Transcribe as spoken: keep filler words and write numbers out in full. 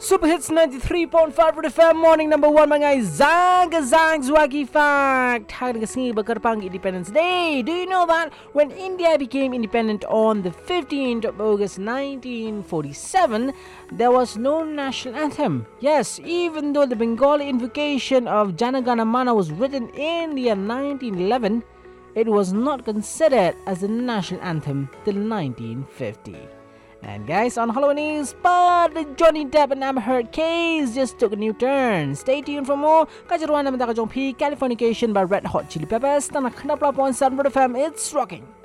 Super Hits ninety-three point five Red F M Morning number one mga Zang Zang Zwagi Fact. Hari kasing bakarpang Independence Day. Do you know that when India became independent on the fifteenth of August nineteen forty-seven, there was no national anthem? Yes, even though the Bengali invocation of Jana Gana Mana was written in the year nineteen eleven, it was not considered as a national anthem till nineteen fifty. And guys, on Halloween, but the Johnny Depp and Amber Heard case just took a new turn. Stay tuned for more. Kajaruan naman tayo P Californication by Red Hot Chili Peppers. Tanak na plapon sa Red F M. It's rocking.